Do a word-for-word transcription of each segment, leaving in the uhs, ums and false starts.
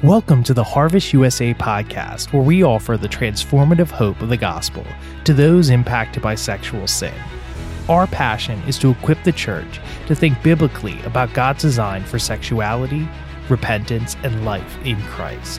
Welcome to the Harvest U S A podcast, where we offer the transformative hope of the gospel to those impacted by sexual sin. Our passion is to equip the church to think biblically about God's design for sexuality, repentance, and life in Christ.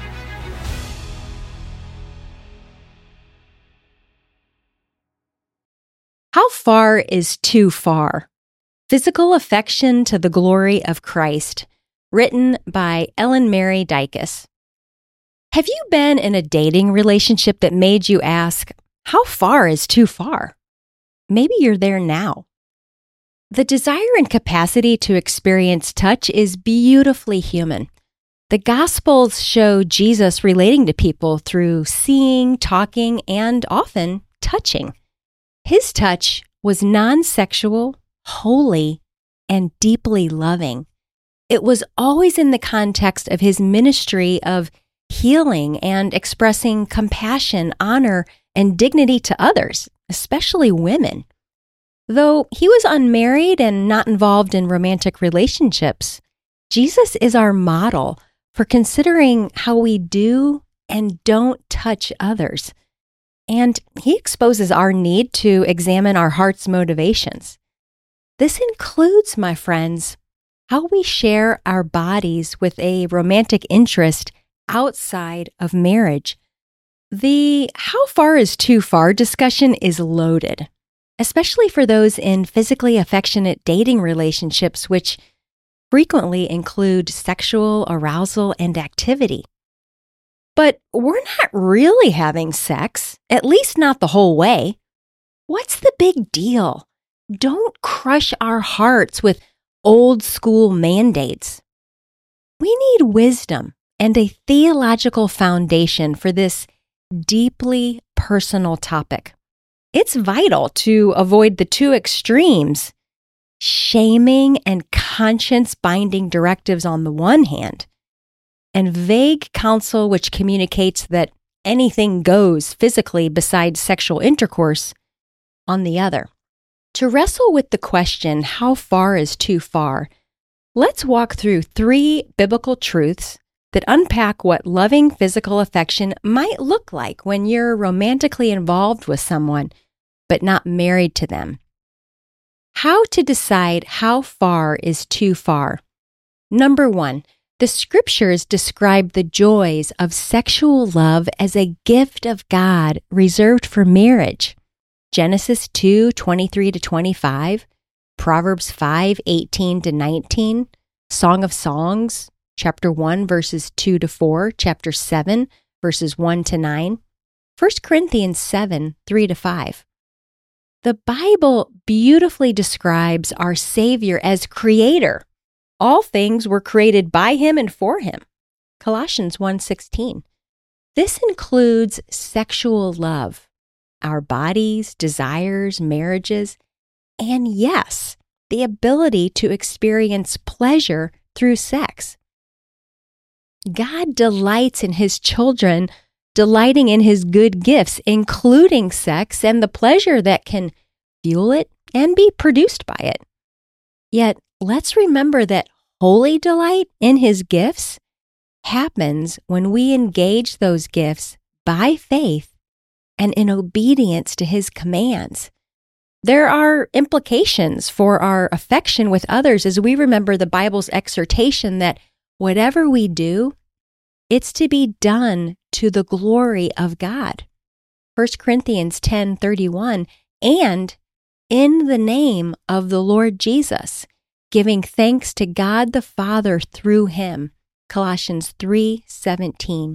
How far is too far? Physical Affection to the Glory of Christ, written by Ellen Mary Dykes. Have you been in a dating relationship that made you ask, how far is too far? Maybe you're there now. The desire and capacity to experience touch is beautifully human. The Gospels show Jesus relating to people through seeing, talking, and often touching. His touch was non-sexual, holy, and deeply loving. It was always in the context of his ministry of healing and expressing compassion, honor, and dignity to others, especially women. Though he was unmarried and not involved in romantic relationships, Jesus is our model for considering how we do and don't touch others. And he exposes our need to examine our heart's motivations. This includes, my friends, how we share our bodies with a romantic interest outside of marriage. The how far is too far discussion is loaded, especially for those in physically affectionate dating relationships, which frequently include sexual arousal and activity. But we're not really having sex, at least not the whole way. What's the big deal? Don't crush our hearts with old school mandates. We need wisdom and a theological foundation for this deeply personal topic. It's vital to avoid the two extremes, shaming and conscience-binding directives on the one hand, and vague counsel which communicates that anything goes physically besides sexual intercourse on the other. To wrestle with the question, how far is too far, let's walk through three biblical truths that unpack what loving physical affection might look like when you're romantically involved with someone, but not married to them. How to decide how far is too far. Number one, the scriptures describe the joys of sexual love as a gift of God reserved for marriage. Genesis two, twenty-three to twenty-five, Proverbs five, eighteen to nineteen, Song of Songs, chapter one, verses two to four, chapter seven, verses one to nine, First Corinthians seven, three to five. The Bible beautifully describes our Savior as creator. All things were created by him and for him. Colossians one sixteen. This includes sexual love, our bodies, desires, marriages, and yes, the ability to experience pleasure through sex. God delights in his children, delighting in his good gifts, including sex and the pleasure that can fuel it and be produced by it. Yet, let's remember that holy delight in his gifts happens when we engage those gifts by faith and in obedience to his commands. There are implications for our affection with others as we remember the Bible's exhortation that whatever we do, it's to be done to the glory of God. First Corinthians ten thirty-one, and in the name of the Lord Jesus, giving thanks to God the Father through him. Colossians three seventeen.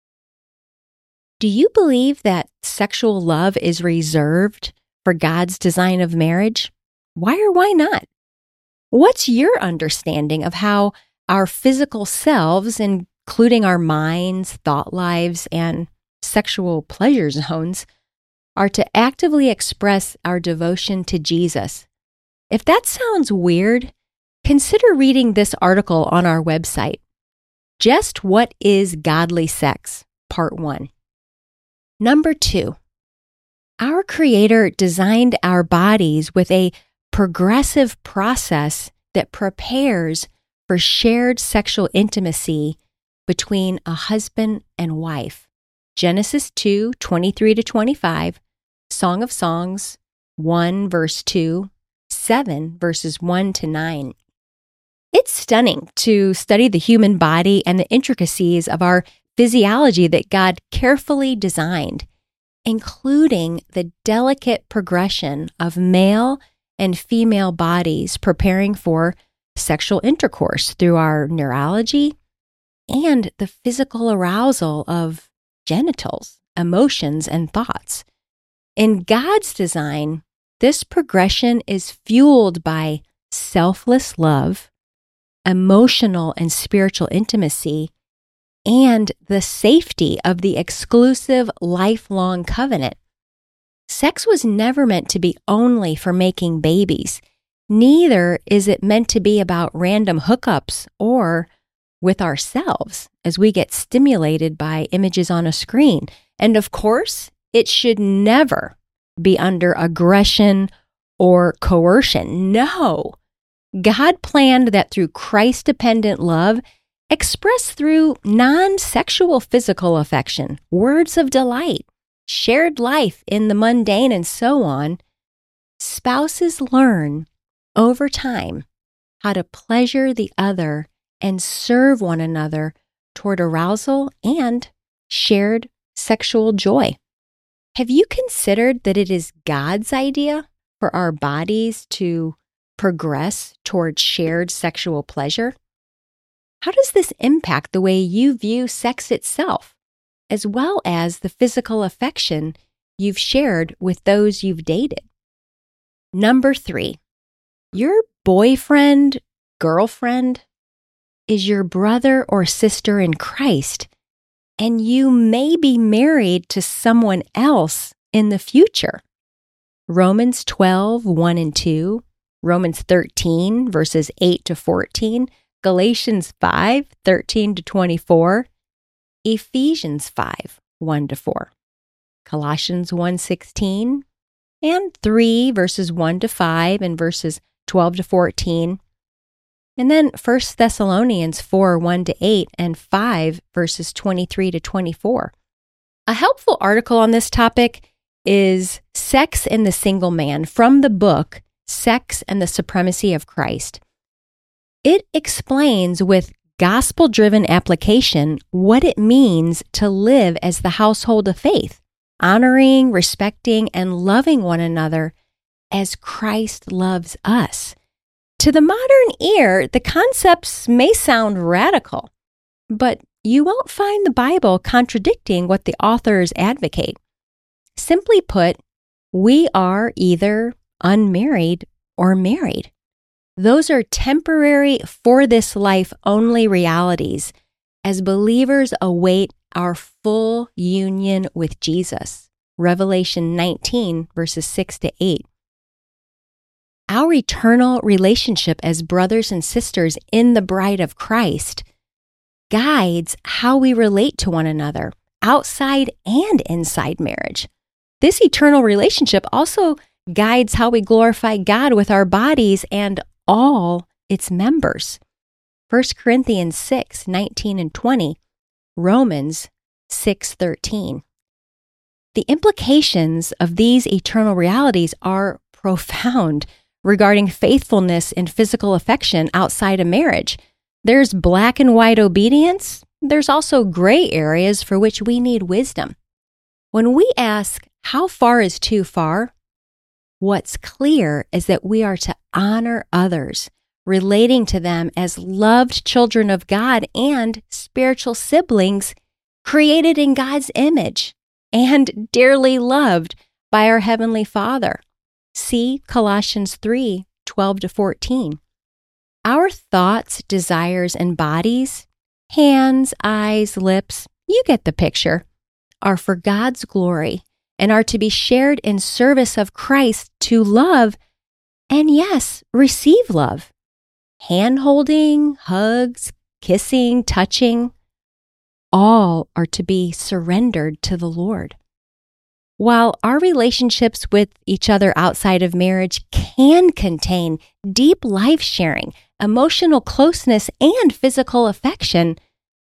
Do you believe that sexual love is reserved for God's design of marriage? Why or why not? What's your understanding of how our physical selves, including our minds, thought lives, and sexual pleasure zones, are to actively express our devotion to Jesus? If that sounds weird, consider reading this article on our website. Just What is Godly Sex? Part one. Number two, our Creator designed our bodies with a progressive process that prepares for shared sexual intimacy between a husband and wife. Genesis two, twenty-three to twenty-five, Song of Songs one, verse two, seven, verses one to nine. It's stunning to study the human body and the intricacies of our physiology that God carefully designed, including the delicate progression of male and female bodies preparing for sexual intercourse through our neurology and the physical arousal of genitals, emotions, and thoughts. In God's design, this progression is fueled by selfless love, emotional and spiritual intimacy, and the safety of the exclusive lifelong covenant. Sex was never meant to be only for making babies. Neither is it meant to be about random hookups or with ourselves as we get stimulated by images on a screen. And of course, it should never be under aggression or coercion. No. God planned that through Christ-dependent love, expressed through non-sexual physical affection, words of delight, shared life in the mundane, and so on, spouses learn over time how to pleasure the other and serve one another toward arousal and shared sexual joy. Have you considered that it is God's idea for our bodies to progress toward shared sexual pleasure? How does this impact the way you view sex itself, as well as the physical affection you've shared with those you've dated? Number three, your boyfriend, girlfriend is your brother or sister in Christ, and you may be married to someone else in the future. Romans twelve, one and two, Romans thirteen, verses eight to fourteen, Galatians five, thirteen to twenty-four, Ephesians five, one to four, Colossians one, sixteen, and three, verses one to five, and verses twelve to fourteen, and then First Thessalonians four, one to eight, and five, verses twenty-three to twenty-four. A helpful article on this topic is Sex and the Single Man from the book Sex and the Supremacy of Christ. It explains with gospel-driven application what it means to live as the household of faith, honoring, respecting, and loving one another as Christ loves us. To the modern ear, the concepts may sound radical, but you won't find the Bible contradicting what the authors advocate. Simply put, we are either unmarried or married. Those are temporary, for this life only realities as believers await our full union with Jesus. Revelation nineteen, verses six to eight. Our eternal relationship as brothers and sisters in the bride of Christ guides how we relate to one another outside and inside marriage. This eternal relationship also guides how we glorify God with our bodies and all its members. First Corinthians six, nineteen and twenty, Romans six, thirteen. The implications of these eternal realities are profound regarding faithfulness in physical affection outside of marriage. There's black and white obedience. There's also gray areas for which we need wisdom. When we ask, how far is too far? What's clear is that we are to honor others, relating to them as loved children of God and spiritual siblings created in God's image and dearly loved by our Heavenly Father. See Colossians three, twelve to fourteen. Our thoughts, desires, and bodies, hands, eyes, lips, you get the picture, are for God's glory and are to be shared in service of Christ to love and, yes, receive love. Hand-holding, hugs, kissing, touching, all are to be surrendered to the Lord. While our relationships with each other outside of marriage can contain deep life sharing, emotional closeness, and physical affection,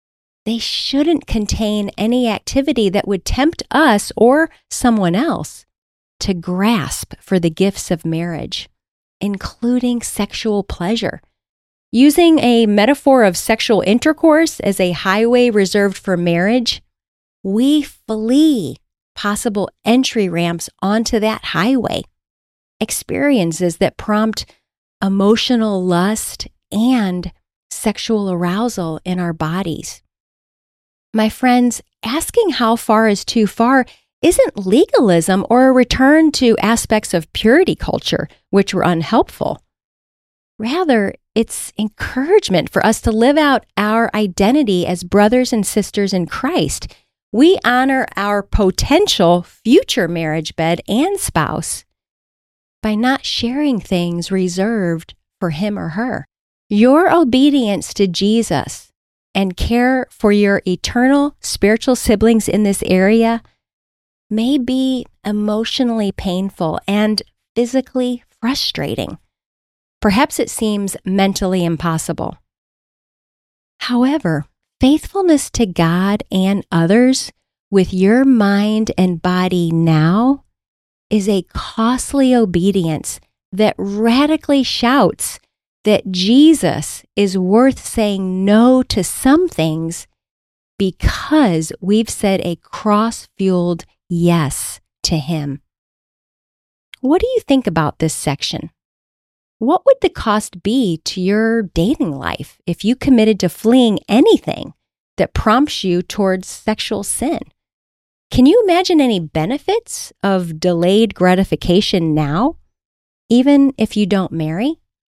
they shouldn't contain any activity that would tempt us or someone else to grasp for the gifts of marriage, including sexual pleasure. Using a metaphor of sexual intercourse as a highway reserved for marriage, we flee possible entry ramps onto that highway, experiences that prompt emotional lust and sexual arousal in our bodies. My friends, asking how far is too far isn't legalism or a return to aspects of purity culture, which were unhelpful. Rather, it's encouragement for us to live out our identity as brothers and sisters in Christ. We honor our potential future marriage bed and spouse by not sharing things reserved for him or her. Your obedience to Jesus and care for your eternal spiritual siblings in this area may be emotionally painful and physically frustrating. Perhaps it seems mentally impossible. However, faithfulness to God and others with your mind and body now is a costly obedience that radically shouts that Jesus is worth saying no to some things because we've said a cross-fueled yes to him. What do you think about this section? What would the cost be to your dating life if you committed to fleeing anything that prompts you towards sexual sin? Can you imagine any benefits of delayed gratification now, even if you don't marry?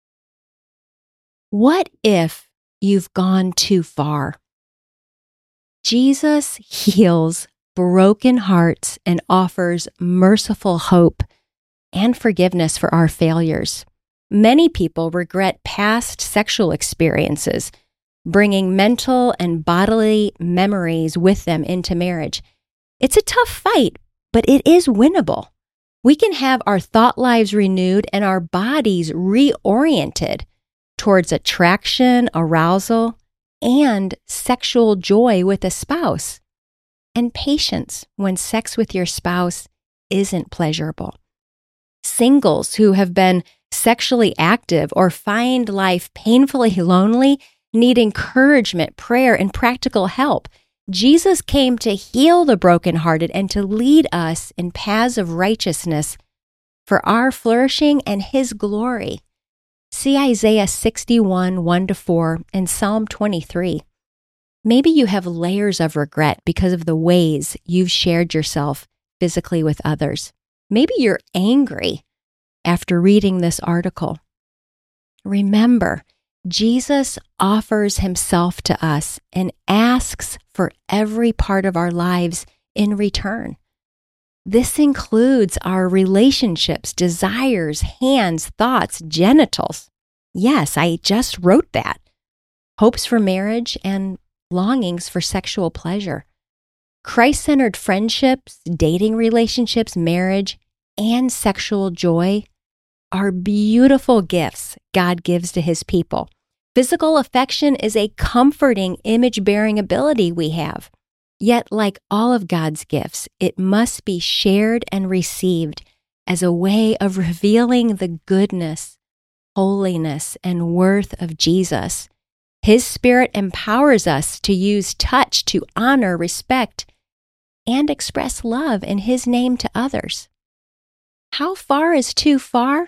What if you've gone too far? Jesus heals broken hearts and offers merciful hope and forgiveness for our failures. Many people regret past sexual experiences, bringing mental and bodily memories with them into marriage. It's a tough fight, but it is winnable. We can have our thought lives renewed and our bodies reoriented towards attraction, arousal, and sexual joy with a spouse, and patience when sex with your spouse isn't pleasurable. Singles who have been sexually active or find life painfully lonely need encouragement, prayer, and practical help. Jesus came to heal the brokenhearted and to lead us in paths of righteousness for our flourishing and his glory. See Isaiah sixty-one, one to four, and Psalm twenty-three. Maybe you have layers of regret because of the ways you've shared yourself physically with others. Maybe you're angry after reading this article. Remember, Jesus offers himself to us and asks for every part of our lives in return. This includes our relationships, desires, hands, thoughts, genitals. Yes, I just wrote that. Hopes for marriage and longings for sexual pleasure. Christ-centered friendships, dating relationships, marriage, and sexual joy are beautiful gifts God gives to his people. Physical affection is a comforting, image-bearing ability we have. Yet, like all of God's gifts, it must be shared and received as a way of revealing the goodness, holiness, and worth of Jesus. His Spirit empowers us to use touch to honor, respect, and express love in his name to others. How far is too far?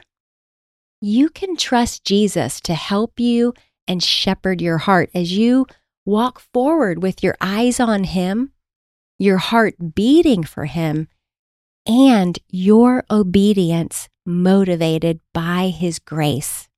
You can trust Jesus to help you and shepherd your heart as you walk forward with your eyes on him, your heart beating for him, and your obedience motivated by his grace.